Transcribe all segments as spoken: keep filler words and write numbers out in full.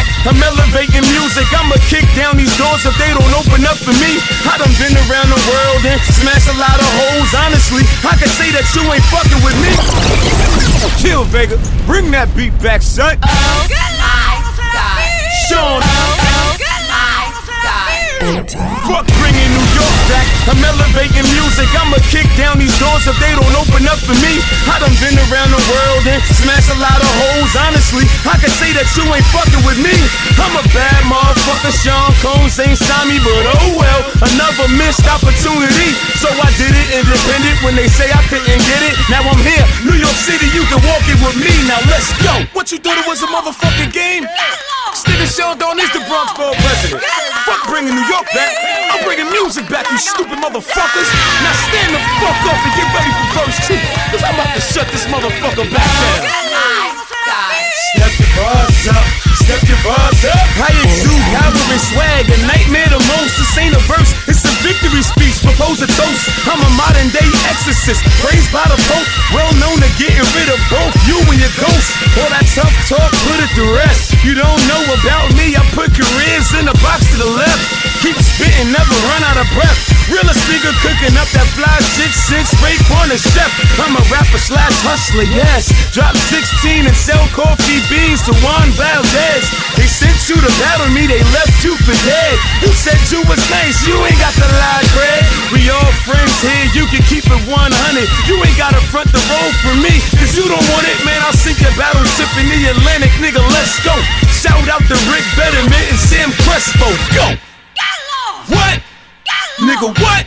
back. I'm elevating music. I'ma kick down these doors if they don't open up for me. I done been around the world and smashed a lot of hoes. Honestly, I can say that you ain't fucking with me. Kill Vega, bring that beat back, son. Oh my God. Sean. Oh my God. Fuck bringing New York back. I'm elevating music. I'ma kick down these doors if they don't open up for me. I done been around the world and smashed a lot of hoes. Honestly, I can say that you ain't fucking with me. I'm a bad motherfucker. Sean Combs ain't signed me, but oh well, another missed opportunity. So I did it independent when they say I couldn't get it. Now I'm here, New York City, you can walk it with me. Now let's go. What you thought it was a motherfucking game? Nigga Sean Don is the Bronx Borough president. Fuck bringing New York back. I'm bringing music back, you stupid motherfuckers. Now stand the fuck up and get ready for verse two, cause I'm about to shut this motherfucker back down. Step your bars up, step your bars up. I exude power and swag, a nightmare the most. This ain't a verse, it's a victory speech. Propose a toast. I'm a modern day exorcist, praised by the Pope. Well known to getting rid of both you and your ghost. All that tough talk, put it to rest. You don't know about me, I put careers in the box to the left. Keep spitting, never run out of breath. Realest nigga cooking up that fly shit since Raekwon the chef. I'm a rapper slash hustler, yes. Drop sixteen and sell coffee beans to Juan Valdez. They sent you to battle me, they left you for dead. You said you was nice, you ain't got the lie, Craig. We all friends here, you can keep it one hundred. You ain't gotta front the road for me, cause you don't want it, man. I'll sink your battleship in the Atlantic, nigga, let's go. Shout out to Rick Betterman and Sam Crespo, go. What? Nigga, what?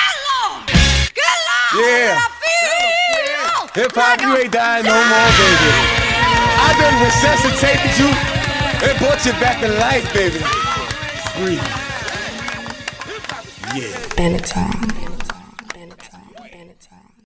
Yeah. Hip hop, you ain't dying no more, baby. I done resuscitated you and brought you back to life, baby. Breathe. Yeah. Benetton.